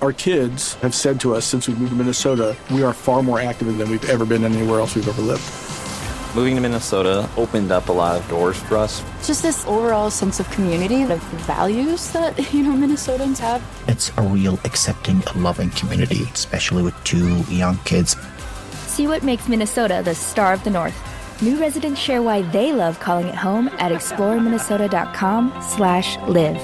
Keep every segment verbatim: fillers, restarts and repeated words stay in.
Our kids have said to us since we moved to Minnesota, we are far more active than we've ever been anywhere else we've ever lived. Moving to Minnesota opened up a lot of doors for us. Just this overall sense of community, the values that, you know, Minnesotans have. It's a real accepting, loving community, especially with two young kids. See what makes Minnesota the star of the North. New residents share why they love calling it home at explore minnesota dot com slash live.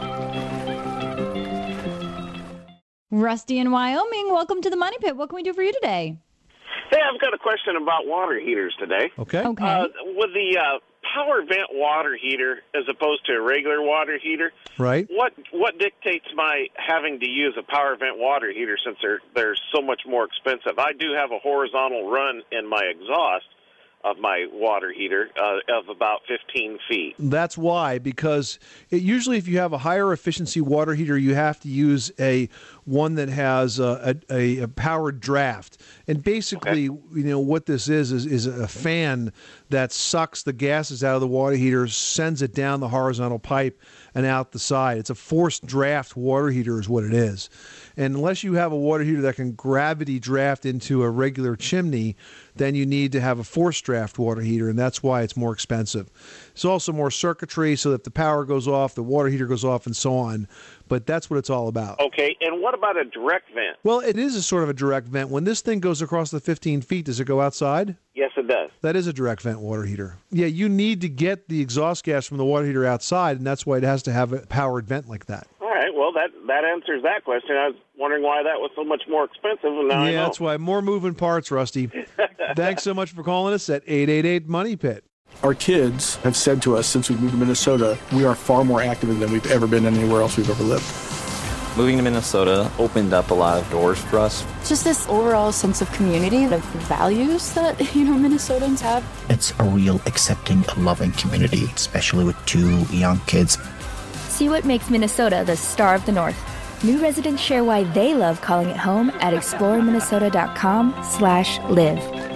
Rusty in Wyoming, welcome to the Money Pit. What can we do for you today? Hey, I've got a question about water heaters today. Okay. Okay. Uh, with the uh, power vent water heater as opposed to a regular water heater, Right. what what dictates my having to use a power vent water heater since they're, they're so much more expensive? I do have a horizontal run in my exhaust of my water heater uh, of about fifteen feet. That's why, because it, usually if you have a higher efficiency water heater, you have to use a one that has a, a, a powered draft. And basically, okay. you know, what this is, is is a fan that sucks the gases out of the water heater, sends it down the horizontal pipe and out the side. It's a forced draft water heater is what it is. And unless you have a water heater that can gravity draft into a regular chimney, then you need to have a forced draft water heater, and that's why it's more expensive. It's also more circuitry, so that if the power goes off, the water heater goes off, and so on. But that's what it's all about. Okay, and what about a direct vent? Well, it is a sort of a direct vent. When this thing goes across the fifteen feet, does it go outside? Yes, it does. That is a direct vent water heater. Yeah, you need to get the exhaust gas from the water heater outside, and that's why it has to have a powered vent like that. All right, well, that, that answers that question. I was wondering why that was so much more expensive, and now I know. Yeah, that's why. More moving parts, Rusty. Thanks so much for calling us at eight eight eight Money Pit. Our kids have said to us since we moved to Minnesota, we are far more active than we've ever been anywhere else we've ever lived. Moving to Minnesota opened up a lot of doors for us. Just this overall sense of community, the values that, you know, Minnesotans have. It's a real accepting, loving community, especially with two young kids. See what makes Minnesota the star of the North. New residents share why they love calling it home at explore minnesota dot com slash live.